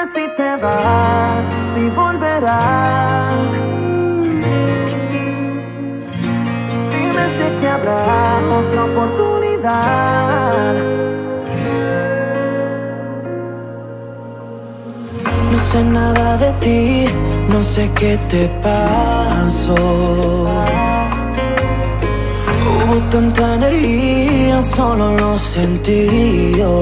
si te vas, si volverás. Dime si que habrá otra oportunidad. No sé nada de ti, no sé qué te pasó. Hubo tanta energía, solo lo sentí yo.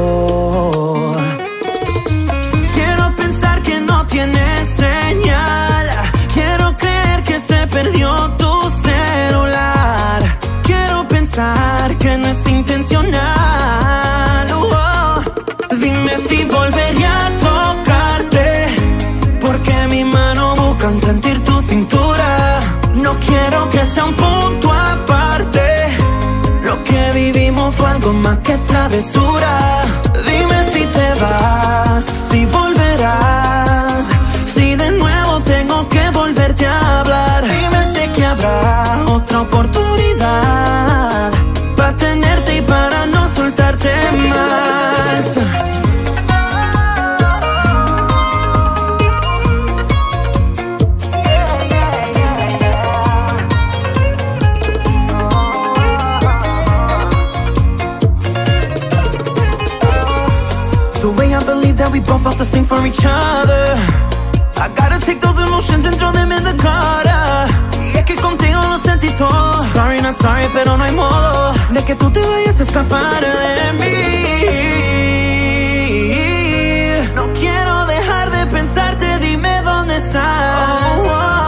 Quiero pensar que no tienes señal. Quiero creer que se perdió tu celular. Quiero pensar que no es intencional. Dime si volvería a tocarte, porque mi mano busca sentir tu cintura. No quiero que sea un punto aparte. Lo que vivimos fue algo más que travesura. Dime si te vas, si volverás, si de nuevo tengo que volverte a hablar. Dime si que habrá otra oportunidad para tenerte y para no soltarte más. The way I believe that we both felt the same for each other. I gotta take those emotions and throw them in the gutter. Y es que contigo lo sentí todo. Sorry, not sorry, pero no hay modo de que tú te vayas a escapar de mí. No quiero dejar de pensarte, dime dónde estás.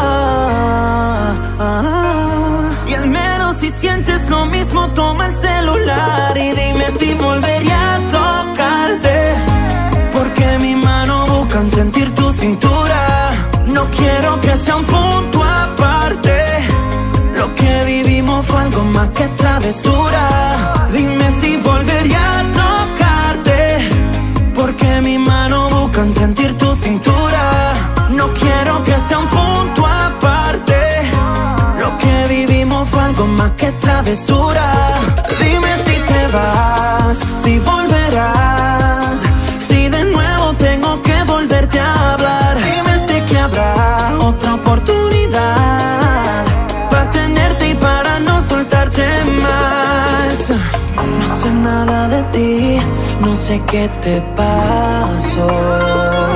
Y al menos si sientes lo mismo, toma el celular y dime si volvería a tocarte, porque mi mano busca sentir tu cintura. No quiero que sea un punto aparte. Lo que vivimos fue algo más que travesura. Dime si volvería a tocarte, porque mi mano busca sentir tu cintura. No quiero que sea un punto aparte. Lo que vivimos fue algo más que travesura. Dime si te vas, si volverás, si de nuevo tengo que volverte a hablar. Dime si que habrá otra oportunidad para tenerte y para no soltarte más. No sé nada de ti, no sé qué te pasó.